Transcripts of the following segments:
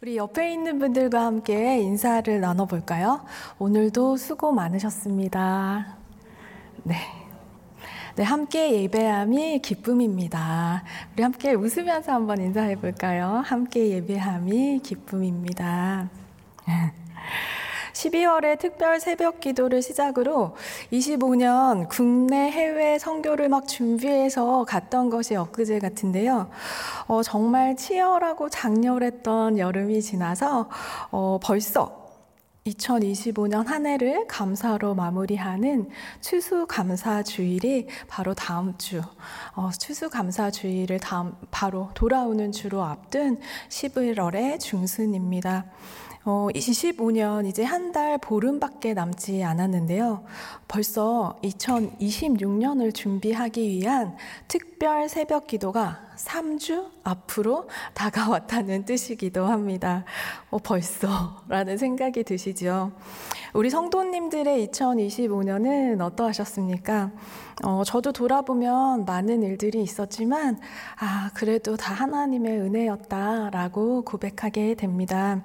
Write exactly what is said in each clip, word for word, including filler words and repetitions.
우리 옆에 있는 분들과 함께 인사를 나눠볼까요? 오늘도 수고 많으셨습니다. 네. 네, 함께 예배함이 기쁨입니다. 우리 함께 웃으면서 한번 인사해 볼까요? 함께 예배함이 기쁨입니다. 십이월의 특별 새벽 기도를 시작으로 이십오 년 국내 해외 선교를 막 준비해서 갔던 것이 엊그제 같은데요. 어, 정말 치열하고 장렬했던 여름이 지나서 어, 벌써 이천이십오 년 한 해를 감사로 마무리하는 추수감사주일이 바로 다음 주, 어, 추수감사주일을 다음 바로 돌아오는 주로 앞둔 십일월의 중순입니다. 어, 이십오 년 이제 한 달 보름밖에 남지 않았는데요. 벌써 이천이십육 년을 준비하기 위한 특별 새벽 기도가 삼 주 앞으로 다가왔다는 뜻이기도 합니다. 어, 벌써라는 생각이 드시죠? 우리 성도님들의 이천이십오 년은 어떠하셨습니까? 어, 저도 돌아보면 많은 일들이 있었지만 아, 그래도 다 하나님의 은혜였다라고 고백하게 됩니다.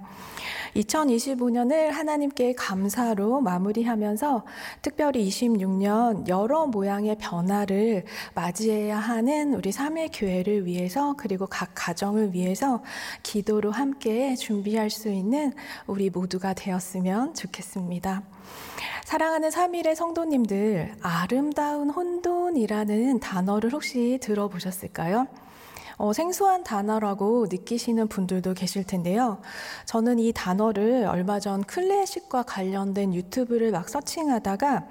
이천이십오 년을 하나님께 감사로 마무리하면서 특별히 이십육 년 여러 모양의 변화를 맞이해야 하는 우리 삼일교회를 위해서 그리고 각 가정을 위해서 기도로 함께 준비할 수 있는 우리 모두가 되었으면 좋겠습니다. 사랑하는 삼일의 성도님들, 아름다운 혼돈이라는 단어를 혹시 들어보셨을까요? 어, 생소한 단어라고 느끼시는 분들도 계실 텐데요. 저는 이 단어를 얼마 전 클래식과 관련된 유튜브를 막 서칭하다가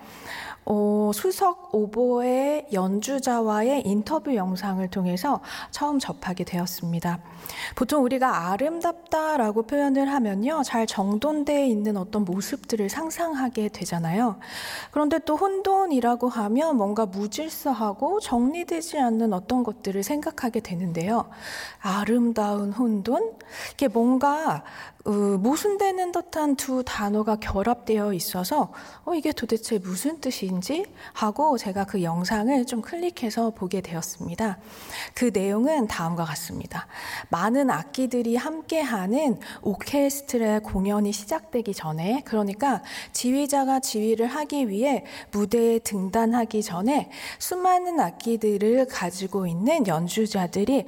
어, 수석 오보의 연주자와의 인터뷰 영상을 통해서 처음 접하게 되었습니다. 보통 우리가 아름답다라고 표현을 하면요, 잘 정돈되어 있는 어떤 모습들을 상상하게 되잖아요. 그런데 또 혼돈이라고 하면 뭔가 무질서하고 정리되지 않는 어떤 것들을 생각하게 되는데요. 아름다운 혼돈? 이게 뭔가 어, 모순되는 듯한 두 단어가 결합되어 있어서 어, 이게 도대체 무슨 뜻인지 하고 제가 그 영상을 좀 클릭해서 보게 되었습니다. 그 내용은 다음과 같습니다. 많은 악기들이 함께하는 오케스트라 공연이 시작되기 전에, 그러니까 지휘자가 지휘를 하기 위해 무대에 등단하기 전에 수많은 악기들을 가지고 있는 연주자들이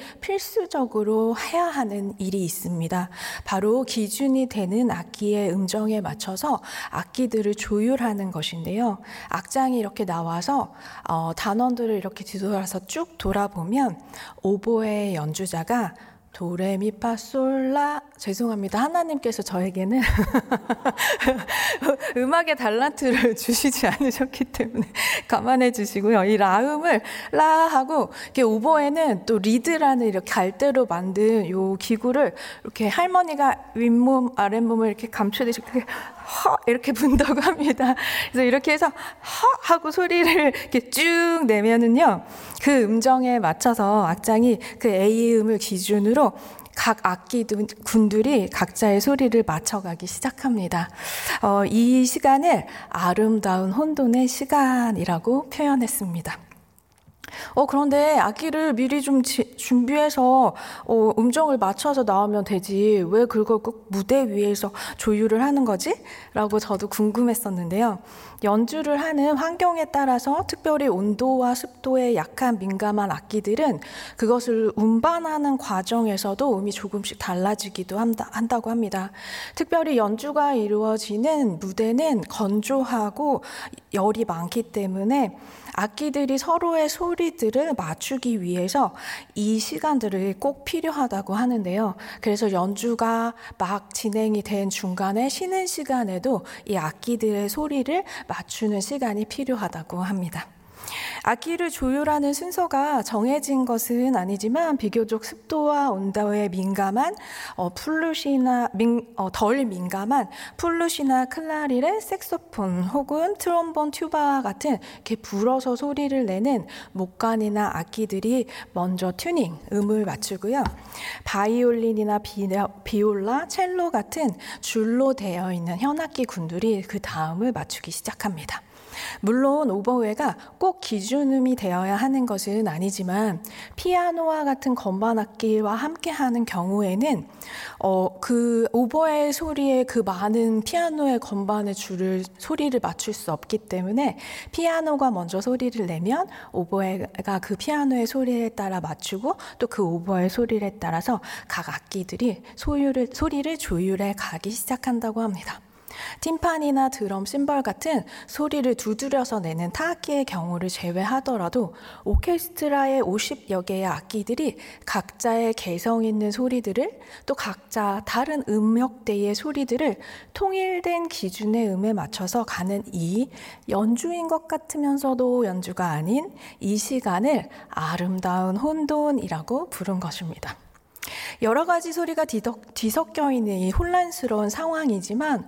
필수적으로 해야 하는 일이 있습니다. 바로 기준이 되는 악기의 음정에 맞춰서 악기들을 조율하는 것인데요. 악장이 이렇게 나와서 어, 단원들을 이렇게 뒤돌아서 쭉 돌아보면 오보의 연주자가 도레미파솔라, 죄송합니다. 하나님께서 저에게는 음악의 달란트를 주시지 않으셨기 때문에 감안해 주시고요. 이 라음을 라 하고, 이렇게 오보에는 또 리드라는 이렇게 갈대로 만든 요 기구를 이렇게 할머니가 윗몸 아랫몸을 이렇게 감추듯이 이렇게 허 이렇게 분다고 합니다. 그래서 이렇게 해서 허 하고 소리를 이렇게 쭉 내면은요, 그 음정에 맞춰서 악장이 그 A음을 기준으로 각 악기 군들이 각자의 소리를 맞춰가기 시작합니다. 어, 이 시간을 아름다운 혼돈의 시간이라고 표현했습니다. 어, 그런데 악기를 미리 좀 지, 준비해서 어, 음정을 맞춰서 나오면 되지, 왜 그걸 꼭 무대 위에서 조율을 하는 거지? 라고 저도 궁금했었는데요. 연주를 하는 환경에 따라서 특별히 온도와 습도에 약한 민감한 악기들은 그것을 운반하는 과정에서도 음이 조금씩 달라지기도 한다, 한다고 합니다. 특별히 연주가 이루어지는 무대는 건조하고 열이 많기 때문에 악기들이 서로의 소리들을 맞추기 위해서 이 시간들이 꼭 필요하다고 하는데요. 그래서 연주가 막 진행이 된 중간에 쉬는 시간에도 이 악기들의 소리를 맞추는 시간이 필요하다고 합니다. 악기를 조율하는 순서가 정해진 것은 아니지만 비교적 습도와 온도에 민감한 어, 플룻이나 민, 어, 덜 민감한 플룻이나 클라리넷, 색소폰 혹은 트롬본, 튜바와 같은 이렇게 불어서 소리를 내는 목관이나 악기들이 먼저 튜닝, 음을 맞추고요. 바이올린이나 비, 비올라, 첼로 같은 줄로 되어 있는 현악기 군들이 그 다음을 맞추기 시작합니다. 물론 오보에가 꼭 기준음이 되어야 하는 것은 아니지만 피아노와 같은 건반 악기와 함께하는 경우에는 어, 그 오보의 소리에 그 많은 피아노의 건반의 줄을 소리를 맞출 수 없기 때문에 피아노가 먼저 소리를 내면 오보에가 그 피아노의 소리에 따라 맞추고 또 그 오보의 소리에 따라서 각 악기들이 소유를, 소리를 조율해 가기 시작한다고 합니다. 팀파니나 드럼, 심벌 같은 소리를 두드려서 내는 타악기의 경우를 제외하더라도 오케스트라의 오십여 개의 악기들이 각자의 개성 있는 소리들을 또 각자 다른 음역대의 소리들을 통일된 기준의 음에 맞춰서 가는 이 연주인 것 같으면서도 연주가 아닌 이 시간을 아름다운 혼돈이라고 부른 것입니다. 여러 가지 소리가 뒤섞여 있는 이 혼란스러운 상황이지만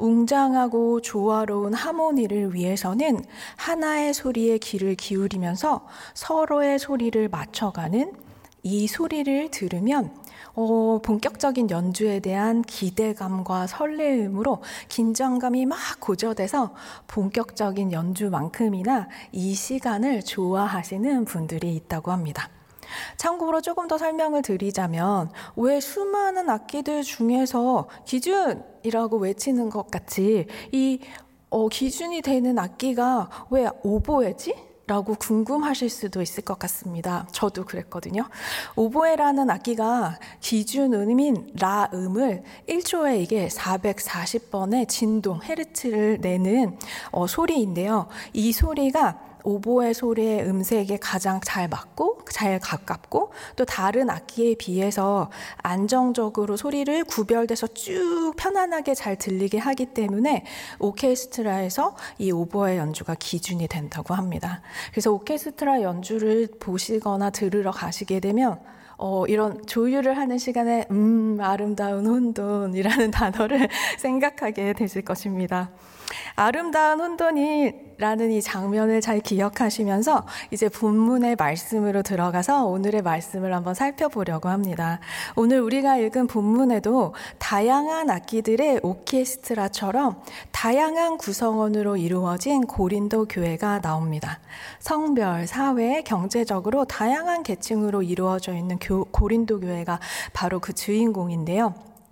웅장하고 조화로운 하모니를 위해서는 하나의 소리에 귀를 기울이면서 서로의 소리를 맞춰가는 이 소리를 들으면 어, 본격적인 연주에 대한 기대감과 설레임으로 긴장감이 막 고조돼서 본격적인 연주만큼이나 이 시간을 좋아하시는 분들이 있다고 합니다. 참고로 조금 더 설명을 드리자면 왜 수많은 악기들 중에서 기준이라고 외치는 것 같이 이 어, 기준이 되는 악기가 왜 오보에지? 라고 궁금하실 수도 있을 것 같습니다. 저도 그랬거든요. 오보에라는 악기가 기준음인 라음을 일 초에 이게 사백사십 번의 진동, 헤르츠를 내는 어, 소리인데요. 이 소리가 오보의 소리의 음색에 가장 잘 맞고 잘 가깝고 또 다른 악기에 비해서 안정적으로 소리를 구별돼서 쭉 편안하게 잘 들리게 하기 때문에 오케스트라에서 이 오보의 연주가 기준이 된다고 합니다. 그래서 오케스트라 연주를 보시거나 들으러 가시게 되면 어, 이런 조율을 하는 시간에 음 아름다운 혼돈이라는 단어를 생각하게 되실 것입니다. 아름다운 혼돈이라는 이 장면을 잘 기억하시면서 이제 본문의 말씀으로 들어가서 오늘의 말씀을 한번 살펴보려고 합니다. 오늘 우리가 읽은 본문에도 다양한 악기들의 오케스트라처럼 다양한 구성원으로 이루어진 고린도 교회가 나옵니다. 성별, 사회, 경제적으로 다양한 계층으로 이루어져 있는 교, 고린도 교회가 바로 그 주인공인데요.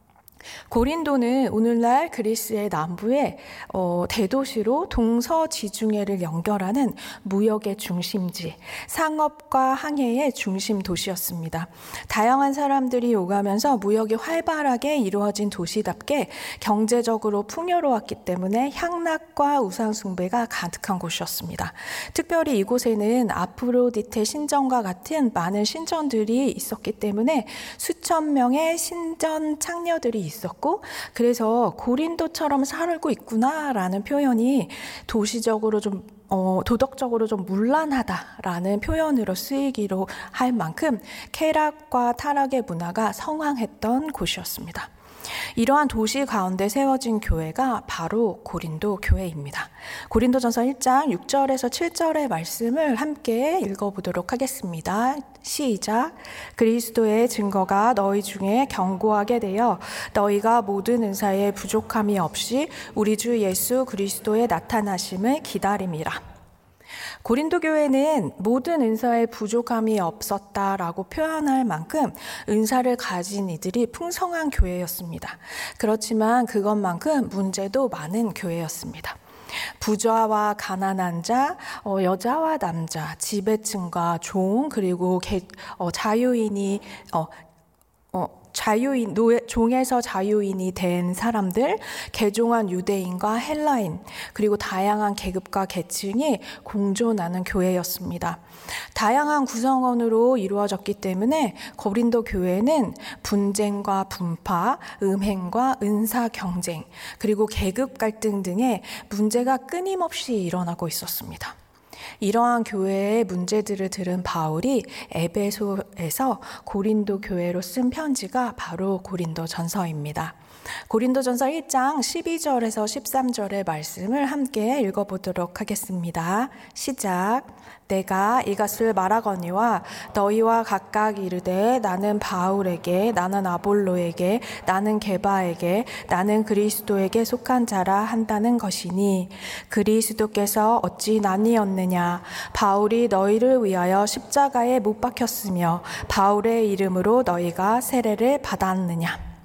고린도는 오늘날 그리스의 남부의 어, 대도시로 동서지중해를 연결하는 무역의 중심지, 상업과 항해의 중심 도시였습니다. 다양한 사람들이 오가면서 무역이 활발하게 이루어진 도시답게 경제적으로 풍요로웠기 때문에 향락과 우상숭배가 가득한 곳이었습니다. 특별히 이곳에는 아프로디테 신전과 같은 많은 신전들이 있었기 때문에 수천 명의 신전 창녀들이 있었습니다. 있었고 그래서 고린도처럼 살고 있구나라는 표현이 도시적으로 좀 어, 도덕적으로 좀 문란하다라는 표현으로 쓰이기로 할 만큼 쾌락과 타락의 문화가 성황했던 곳이었습니다. 이러한 도시 가운데 세워진 교회가 바로 고린도 교회입니다. 고린도전서 일 장 육 절에서 칠 절의 말씀을 함께 읽어보도록 하겠습니다. 시작. 그리스도의 증거가 너희 중에 견고하게 되어 너희가 모든 은사에 부족함이 없이 우리 주 예수 그리스도의 나타나심을 기다림이라. 고린도 교회는 모든 은사에 부족함이 없었다라고 표현할 만큼 은사를 가진 이들이 풍성한 교회였습니다. 그렇지만 그것만큼 문제도 많은 교회였습니다. 부자와 가난한 자, 어, 여자와 남자, 지배층과 종, 그리고 개, 어, 자유인이 어, 어, 자유인, 노예, 종에서 자유인이 된 사람들, 개종한 유대인과 헬라인, 그리고 다양한 계급과 계층이 공존하는 교회였습니다. 다양한 구성원으로 이루어졌기 때문에 고린도 교회는 분쟁과 분파, 음행과 은사 경쟁, 그리고 계급 갈등 등의 문제가 끊임없이 일어나고 있었습니다. 이러한 교회의 문제들을 들은 바울이 에베소에서 고린도 교회로 쓴 편지가 바로 고린도전서입니다. 고린도전서 일 장 십이 절에서 십삼 절의 말씀을 함께 읽어보도록 하겠습니다. 시작. 내가 이것을 말하거니와 너희와 각각 이르되 나는 바울에게, 나는 아볼로에게, 나는 게바에게, 나는 그리스도에게 속한 자라 한다는 것이니 그리스도께서 어찌 나뉘었느냐? 바울이 너희를 위하여 십자가에 못 박혔으며 바울의 이름으로 너희가 세례를 받았느냐?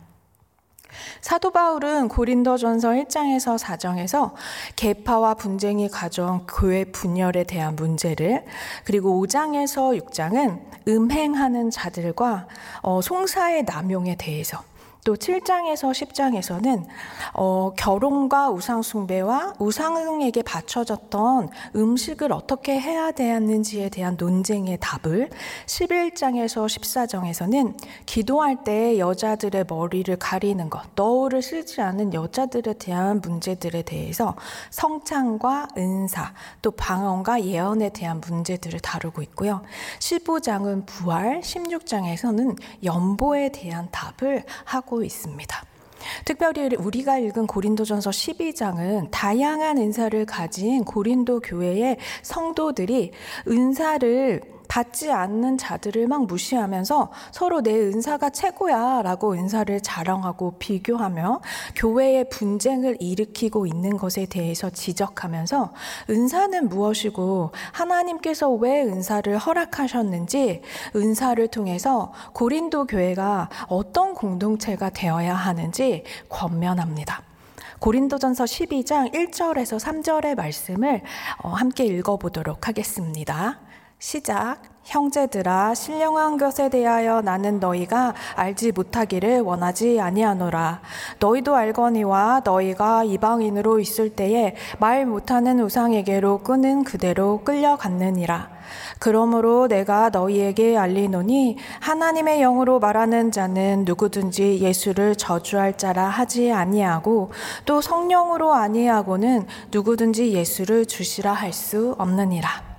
사도 바울은 고린도전서 일 장에서 사 장에서 계파와 분쟁이 가져온 교회 분열에 대한 문제를, 그리고 오 장에서 육 장은 음행하는 자들과 어, 송사의 남용에 대해서, 또 칠 장에서 십 장에서는 어, 결혼과 우상숭배와 우상에게 바쳐졌던 음식을 어떻게 해야 되었는지에 대한 논쟁의 답을, 십일 장에서 십사 장에서는 기도할 때 여자들의 머리를 가리는 것, 너울을 쓰지 않은 여자들에 대한 문제들에 대해서 성찬과 은사, 또 방언과 예언에 대한 문제들을 다루고 있고요. 십오 장은 부활, 십육 장에서는 연보에 대한 답을 하고 있습니다. 특별히 우리가 읽은 고린도전서 십이 장은 다양한 은사를 가진 고린도 교회의 성도들이 은사를 받지 않는 자들을 막 무시하면서 서로 내 은사가 최고야 라고 은사를 자랑하고 비교하며 교회의 분쟁을 일으키고 있는 것에 대해서 지적하면서 은사는 무엇이고 하나님께서 왜 은사를 허락하셨는지, 은사를 통해서 고린도 교회가 어떤 공동체가 되어야 하는지 권면합니다. 고린도전서 십이 장 일 절에서 삼 절의 말씀을 함께 읽어보도록 하겠습니다. 시작. 형제들아, 신령한 것에 대하여 나는 너희가 알지 못하기를 원하지 아니하노라. 너희도 알거니와 너희가 이방인으로 있을 때에 말 못하는 우상에게로 끄는 그대로 끌려갔느니라. 그러므로 내가 너희에게 알리노니 하나님의 영으로 말하는 자는 누구든지 예수를 저주할 자라 하지 아니하고, 또 성령으로 아니하고는 누구든지 예수를 주시라 할 수 없느니라.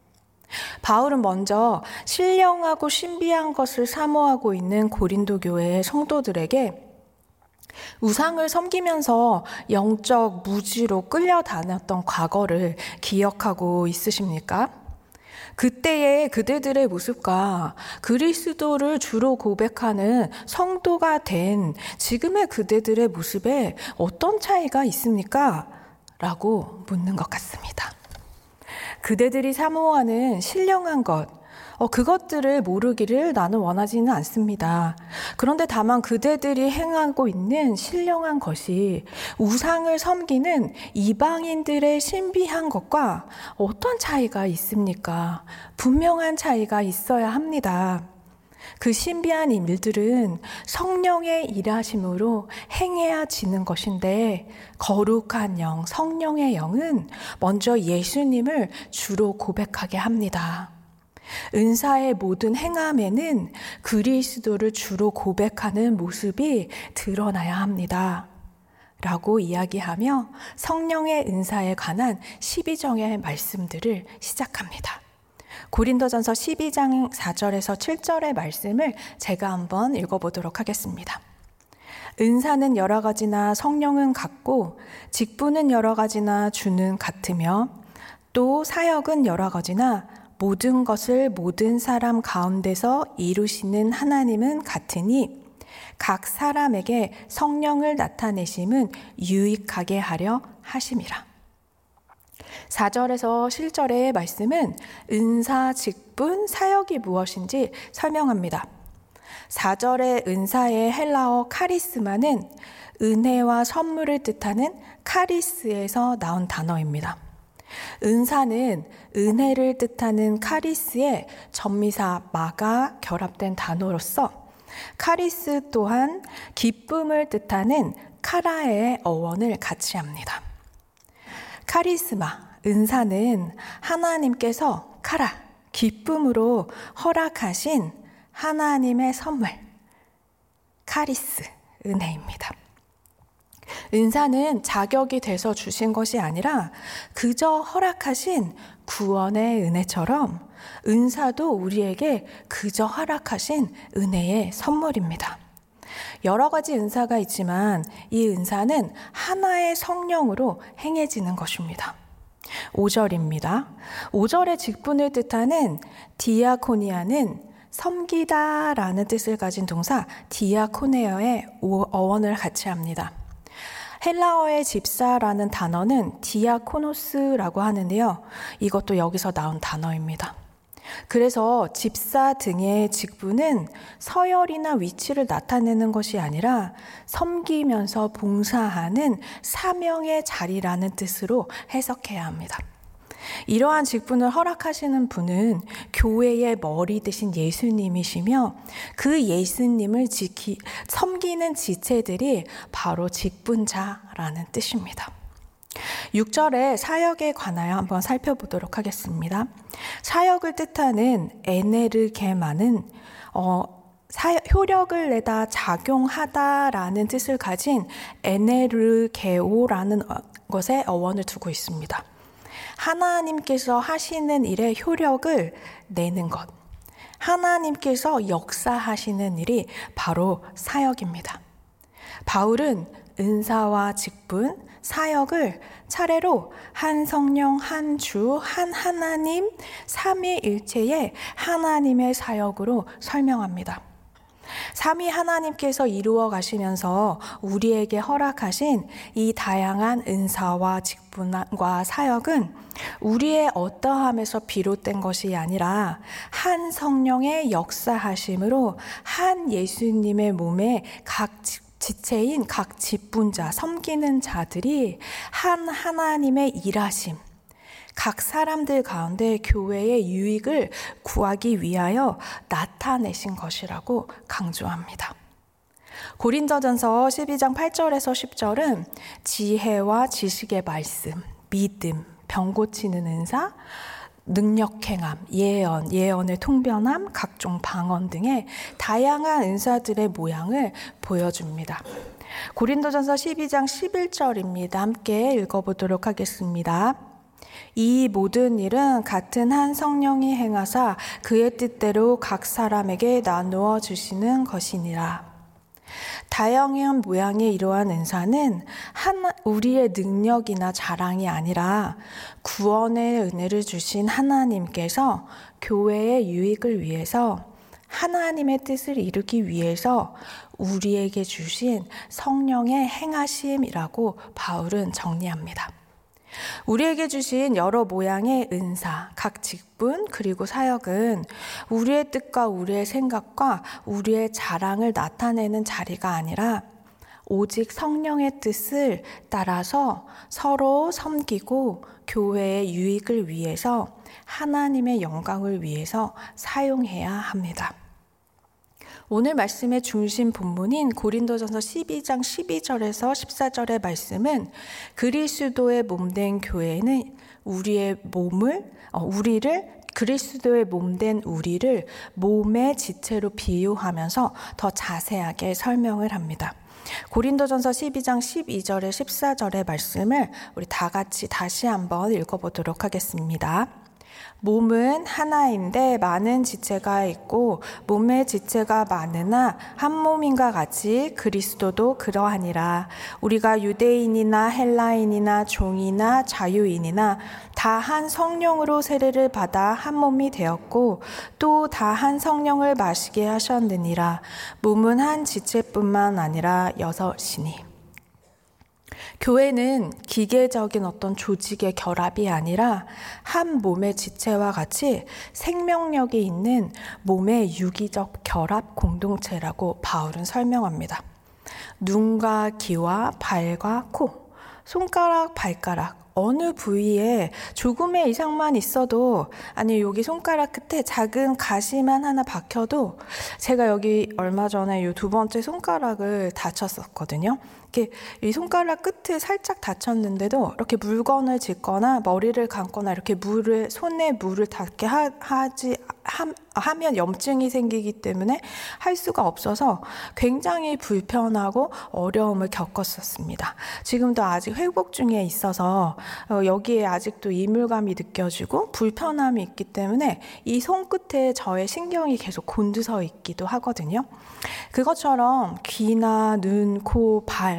바울은 먼저 신령하고 신비한 것을 사모하고 있는 고린도 교회의 성도들에게 우상을 섬기면서 영적 무지로 끌려다녔던 과거를 기억하고 있으십니까? 그때의 그대들의 모습과 그리스도를 주로 고백하는 성도가 된 지금의 그대들의 모습에 어떤 차이가 있습니까? 라고 묻는 것 같습니다. 그대들이 사모하는 신령한 것, 어, 그것들을 모르기를 나는 원하지는 않습니다. 그런데 다만 그대들이 행하고 있는 신령한 것이 우상을 섬기는 이방인들의 신비한 것과 어떤 차이가 있습니까? 분명한 차이가 있어야 합니다. 그 신비한 일들은 성령의 일하심으로 행해야지는 것인데, 거룩한 영, 성령의 영은 먼저 예수님을 주로 고백하게 합니다. 은사의 모든 행함에는 그리스도를 주로 고백하는 모습이 드러나야 합니다. 라고 이야기하며 성령의 은사에 관한 십이 장의 말씀들을 시작합니다. 고린도전서 십이 장 사 절에서 칠 절의 말씀을 제가 한번 읽어보도록 하겠습니다. 은사는 여러 가지나 성령은 같고, 직분은 여러 가지나 주는 같으며, 또 사역은 여러 가지나 모든 것을 모든 사람 가운데서 이루시는 하나님은 같으니 각 사람에게 성령을 나타내심은 유익하게 하려 하심이라. 사 절에서 칠 절의 말씀은 은사, 직분, 사역이 무엇인지 설명합니다. 사 절의 은사의 헬라어 카리스마는 은혜와 선물을 뜻하는 카리스에서 나온 단어입니다. 은사는 은혜를 뜻하는 카리스에 전미사 마가 결합된 단어로서, 카리스 또한 기쁨을 뜻하는 카라의 어원을 같이 합니다. 카리스마, 은사는 하나님께서 카라, 기쁨으로 허락하신 하나님의 선물, 카리스, 은혜입니다. 은사는 자격이 돼서 주신 것이 아니라 그저 허락하신 구원의 은혜처럼 은사도 우리에게 그저 허락하신 은혜의 선물입니다. 여러 가지 은사가 있지만 이 은사는 하나의 성령으로 행해지는 것입니다. 오 절입니다. 오 절의 직분을 뜻하는 디아코니아는 섬기다라는 뜻을 가진 동사 디아코네어의 어원을 같이 합니다. 헬라어의 집사라는 단어는 디아코노스라고 하는데요. 이것도 여기서 나온 단어입니다. 그래서 집사 등의 직분은 서열이나 위치를 나타내는 것이 아니라 섬기면서 봉사하는 사명의 자리라는 뜻으로 해석해야 합니다. 이러한 직분을 허락하시는 분은 교회의 머리 되신 예수님이시며 그 예수님을 지키, 섬기는 지체들이 바로 직분자라는 뜻입니다. 육 절의 사역에 관하여 한번 살펴보도록 하겠습니다. 사역을 뜻하는 에네르게마는 어, 사역, 효력을 내다 작용하다라는 뜻을 가진 에네르게오라는 것에 어원을 두고 있습니다. 하나님께서 하시는 일에 효력을 내는 것, 하나님께서 역사하시는 일이 바로 사역입니다. 바울은 은사와 직분, 사역을 차례로 한 성령, 한 주, 한 하나님, 삼위일체의 하나님의 사역으로 설명합니다. 삼위 하나님께서 이루어 가시면서 우리에게 허락하신 이 다양한 은사와 직분과 사역은 우리의 어떠함에서 비롯된 것이 아니라 한 성령의 역사하심으로 한 예수님의 몸에 각 지체인 각 직분자, 섬기는 자들이 한 하나님의 일하심, 각 사람들 가운데 교회의 유익을 구하기 위하여 나타내신 것이라고 강조합니다. 고린도전서 십이 장 팔 절에서 십 절은 지혜와 지식의 말씀, 믿음, 병 고치는 은사, 능력 행함, 예언, 예언의 통변함, 각종 방언 등의 다양한 은사들의 모양을 보여줍니다. 고린도전서 십이 장 십일 절입니다. 함께 읽어보도록 하겠습니다. 이 모든 일은 같은 한 성령이 행하사 그의 뜻대로 각 사람에게 나누어 주시는 것이니라. 다양한 모양의 이러한 은사는 하나, 우리의 능력이나 자랑이 아니라 구원의 은혜를 주신 하나님께서 교회의 유익을 위해서 하나님의 뜻을 이루기 위해서 우리에게 주신 성령의 행하심이라고 바울은 정리합니다. 우리에게 주신 여러 모양의 은사, 각 직분 그리고 사역은 우리의 뜻과 우리의 생각과 우리의 자랑을 나타내는 자리가 아니라 오직 성령의 뜻을 따라서 서로 섬기고 교회의 유익을 위해서 하나님의 영광을 위해서 사용해야 합니다. 오늘 말씀의 중심 본문인 고린도전서 십이 장 십이 절에서 십사 절의 말씀은 그리스도의 몸된 교회는 우리의 몸을, 어, 우리를 그리스도의 몸된 우리를 몸의 지체로 비유하면서 더 자세하게 설명을 합니다. 고린도전서 십이 장 십이 절에 십사 절의 말씀을 우리 다 같이 다시 한번 읽어보도록 하겠습니다. 몸은 하나인데 많은 지체가 있고 몸의 지체가 많으나 한 몸인가 같이 그리스도도 그러하니라. 우리가 유대인이나 헬라인이나 종이나 자유인이나 다 한 성령으로 세례를 받아 한 몸이 되었고 또 다 한 성령을 마시게 하셨느니라. 몸은 한 지체뿐만 아니라 여섯이니. 교회는 기계적인 어떤 조직의 결합이 아니라 한 몸의 지체와 같이 생명력이 있는 몸의 유기적 결합 공동체라고 바울은 설명합니다. 눈과 귀와 발과 코, 손가락, 발가락, 어느 부위에 조금의 이상만 있어도, 아니 여기 손가락 끝에 작은 가시만 하나 박혀도, 제가 여기 얼마 전에 이 두 번째 손가락을 다쳤었거든요. 이렇게 이 손가락 끝에 살짝 다쳤는데도 이렇게 물건을 짚거나 머리를 감거나 이렇게 물을 손에 물을 닿게 하, 하지 하, 하면 염증이 생기기 때문에 할 수가 없어서 굉장히 불편하고 어려움을 겪었었습니다. 지금도 아직 회복 중에 있어서 어, 여기에 아직도 이물감이 느껴지고 불편함이 있기 때문에 이 손끝에 저의 신경이 계속 곤두서 있기도 하거든요. 그것처럼 귀나 눈, 코, 발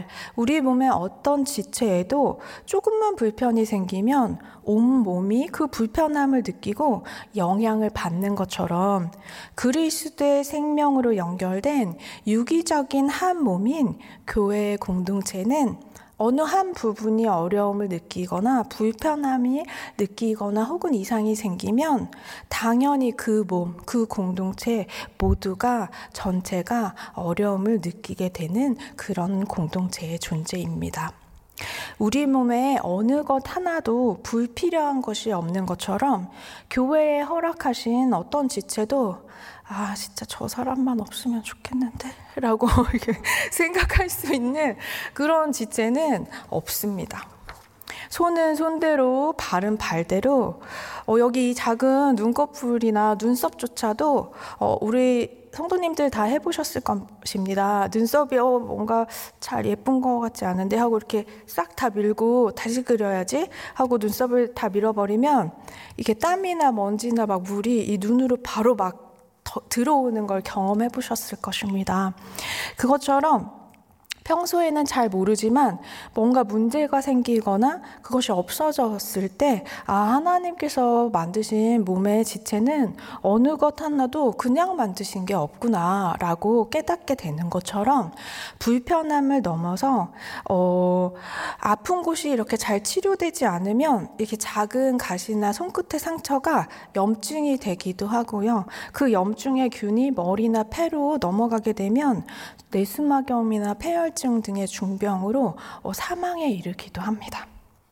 우리 몸의 어떤 지체에도 조금만 불편이 생기면 온몸이 그 불편함을 느끼고 영향을 받는 것처럼 그리스도의 생명으로 연결된 유기적인 한 몸인 교회의 공동체는 어느 한 부분이 어려움을 느끼거나 불편함이 느끼거나 혹은 이상이 생기면 당연히 그 몸, 그 공동체 모두가 전체가 어려움을 느끼게 되는 그런 공동체의 존재입니다. 우리 몸에 어느 것 하나도 불필요한 것이 없는 것처럼 교회에 허락하신 어떤 지체도 아 진짜 저 사람만 없으면 좋겠는데 라고 이렇게 생각할 수 있는 그런 지체는 없습니다. 손은 손대로 발은 발대로 어, 여기 작은 눈꺼풀이나 눈썹조차도 어, 우리 성도님들 다 해보셨을 것입니다. 눈썹이 어, 뭔가 잘 예쁜 것 같지 않은데 하고 이렇게 싹 다 밀고 다시 그려야지 하고 눈썹을 다 밀어버리면 이게 땀이나 먼지나 막 물이 이 눈으로 바로 막 들어오는 걸 경험해 보셨을 것입니다. 그것처럼 평소에는 잘 모르지만 뭔가 문제가 생기거나 그것이 없어졌을 때 아, 하나님께서 만드신 몸의 지체는 어느 것 하나도 그냥 만드신 게 없구나 라고 깨닫게 되는 것처럼 불편함을 넘어서 어, 아픈 곳이 이렇게 잘 치료되지 않으면 이렇게 작은 가시나 손끝의 상처가 염증이 되기도 하고요. 그 염증의 균이 머리나 폐로 넘어가게 되면 뇌수막염이나 폐혈증 등의 중병으로 어, 사망에 이르기도 합니다.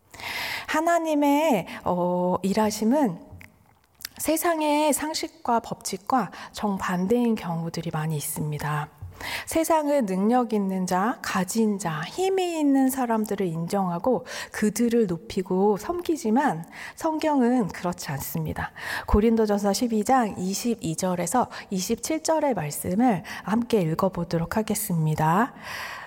하나님의 어, 일하심은 세상의 상식과 법칙과 정반대인 경우들이 많이 있습니다. 세상은 능력 있는 자, 가진 자, 힘이 있는 사람들을 인정하고 그들을 높이고 섬기지만 성경은 그렇지 않습니다. 고린도전서 십이 장 이십이 절에서 이십칠 절의 말씀을 함께 읽어보도록 하겠습니다.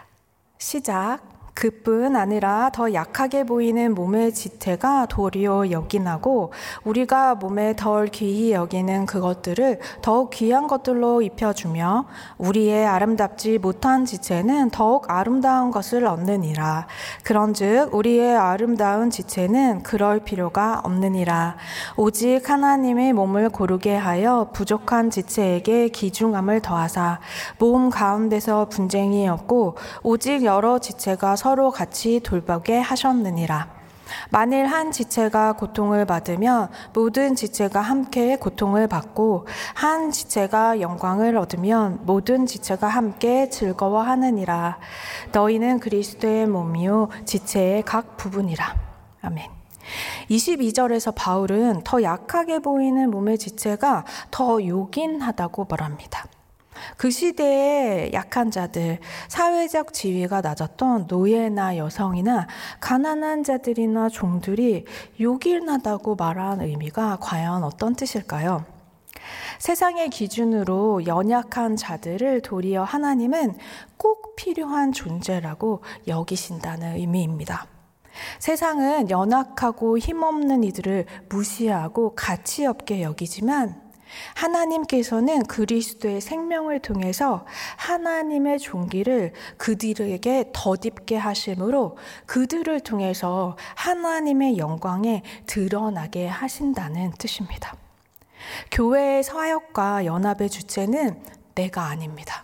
시작. 그뿐 아니라 더 약하게 보이는 몸의 지체가 도리어 여긴하고 우리가 몸에 덜 귀히 여기는 그것들을 더욱 귀한 것들로 입혀주며 우리의 아름답지 못한 지체는 더욱 아름다운 것을 얻느니라. 그런즉 우리의 아름다운 지체는 그럴 필요가 없느니라. 오직 하나님의 몸을 고르게 하여 부족한 지체에게 귀중함을 더하사 몸 가운데서 분쟁이 없고 오직 여러 지체가 서로 같이 돌보게 하셨느니라. 만일 한 지체가 고통을 받으면 모든 지체가 함께 고통을 받고 한 지체가 영광을 얻으면 모든 지체가 함께 즐거워하느니라. 너희는 그리스도의 몸이요 지체의 각 부분이라. 아멘. 이십이 절에서 바울은 더 약하게 보이는 몸의 지체가 더 요긴하다고 말합니다. 그 시대의 약한 자들, 사회적 지위가 낮았던 노예나 여성이나 가난한 자들이나 종들이 요긴하다고 말한 의미가 과연 어떤 뜻일까요? 세상의 기준으로 연약한 자들을 도리어 하나님은 꼭 필요한 존재라고 여기신다는 의미입니다. 세상은 연약하고 힘없는 이들을 무시하고 가치 없게 여기지만 하나님께서는 그리스도의 생명을 통해서 하나님의 종기를 그들에게 덧입게 하심으로 그들을 통해서 하나님의 영광에 드러나게 하신다는 뜻입니다. 교회의 사역과 연합의 주체는 내가 아닙니다.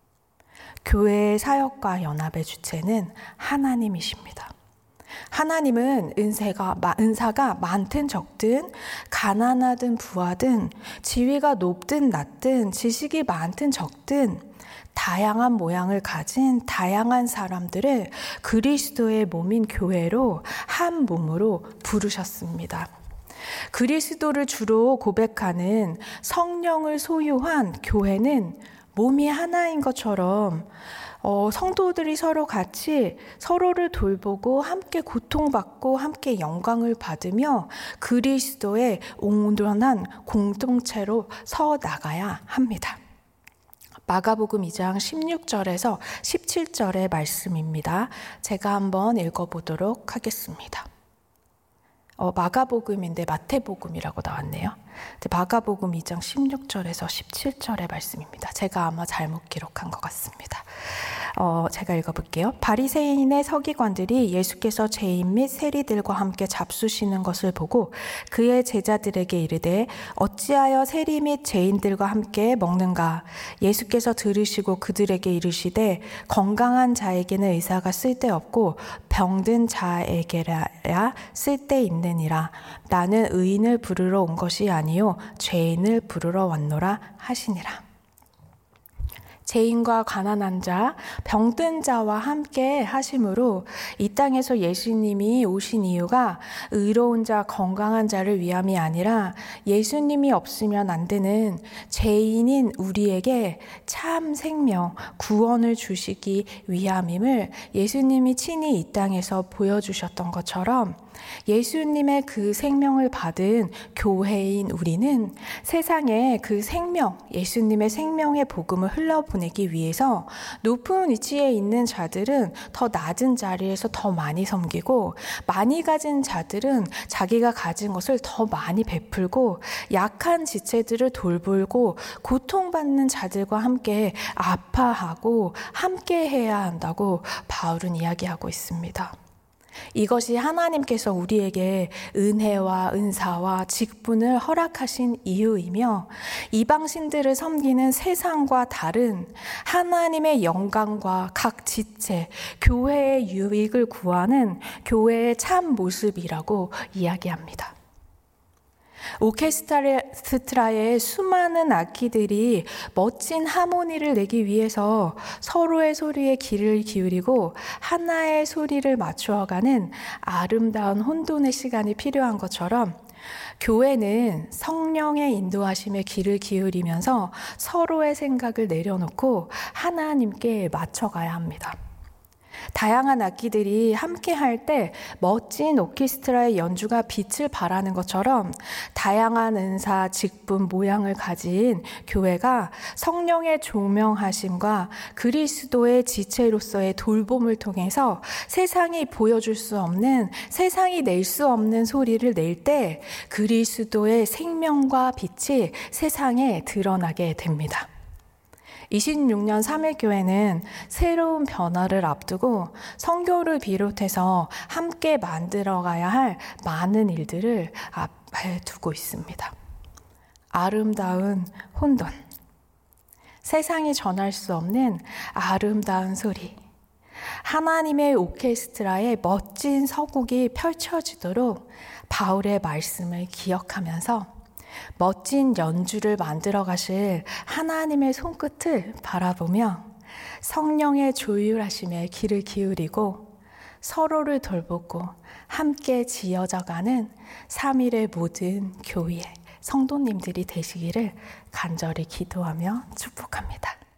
교회의 사역과 연합의 주체는 하나님이십니다. 하나님은 은세가, 은사가 많든 적든 가난하든 부하든 지위가 높든 낮든 지식이 많든 적든 다양한 모양을 가진 다양한 사람들을 그리스도의 몸인 교회로 한 몸으로 부르셨습니다. 그리스도를 주로 고백하는 성령을 소유한 교회는 몸이 하나인 것처럼 어, 성도들이 서로 같이 서로를 돌보고 함께 고통받고 함께 영광을 받으며 그리스도의 온전한 공동체로 서 나가야 합니다. 마가복음 이 장 십육 절에서 십칠 절의 말씀입니다. 제가 한번 읽어보도록 하겠습니다. 어, 마가복음인데 마태복음이라고 나왔네요. 마가복음 이 장 십육 절에서 십칠 절의 말씀입니다. 제가 아마 잘못 기록한 것 같습니다. 어, 제가 읽어볼게요. 바리새인의 서기관들이 예수께서 죄인 및 세리들과 함께 잡수시는 것을 보고 그의 제자들에게 이르되 어찌하여 세리 및 죄인들과 함께 먹는가? 예수께서 들으시고 그들에게 이르시되 건강한 자에게는 의사가 쓸데없고 병든 자에게라야 쓸데있느니라. 나는 의인을 부르러 온 것이 아니요 죄인을 부르러 왔노라 하시니라. 죄인과 가난한 자, 병든 자와 함께 하심으로 이 땅에서 예수님이 오신 이유가 의로운 자, 건강한 자를 위함이 아니라 예수님이 없으면 안 되는 죄인인 우리에게 참 생명, 구원을 주시기 위함임을 예수님이 친히 이 땅에서 보여주셨던 것처럼 예수님의 그 생명을 받은 교회인 우리는 세상에 그 생명, 예수님의 생명의 복음을 흘려보내기 위해서 높은 위치에 있는 자들은 더 낮은 자리에서 더 많이 섬기고 많이 가진 자들은 자기가 가진 것을 더 많이 베풀고 약한 지체들을 돌보고 고통받는 자들과 함께 아파하고 함께 해야 한다고 바울은 이야기하고 있습니다. 이것이 하나님께서 우리에게 은혜와 은사와 직분을 허락하신 이유이며 이방신들을 섬기는 세상과 다른 하나님의 영광과 각 지체, 교회의 유익을 구하는 교회의 참 모습이라고 이야기합니다. 오케스트라의 수많은 악기들이 멋진 하모니를 내기 위해서 서로의 소리에 귀를 기울이고 하나의 소리를 맞추어가는 아름다운 혼돈의 시간이 필요한 것처럼 교회는 성령의 인도하심에 귀를 기울이면서 서로의 생각을 내려놓고 하나님께 맞춰가야 합니다. 다양한 악기들이 함께 할 때 멋진 오케스트라의 연주가 빛을 발하는 것처럼 다양한 은사, 직분, 모양을 가진 교회가 성령의 조명하심과 그리스도의 지체로서의 돌봄을 통해서 세상이 보여줄 수 없는, 세상이 낼 수 없는 소리를 낼 때 그리스도의 생명과 빛이 세상에 드러나게 됩니다. 이십육 년 삼일교회는 새로운 변화를 앞두고 선교를 비롯해서 함께 만들어가야 할 많은 일들을 앞에 두고 있습니다. 아름다운 혼돈, 세상이 전할 수 없는 아름다운 소리, 하나님의 오케스트라의 멋진 서곡이 펼쳐지도록 바울의 말씀을 기억하면서 멋진 연주를 만들어 가실 하나님의 손끝을 바라보며 성령의 조율하심에 귀를 기울이고 서로를 돌보고 함께 지어져가는 삼일의 모든 교회 성도님들이 되시기를 간절히 기도하며 축복합니다.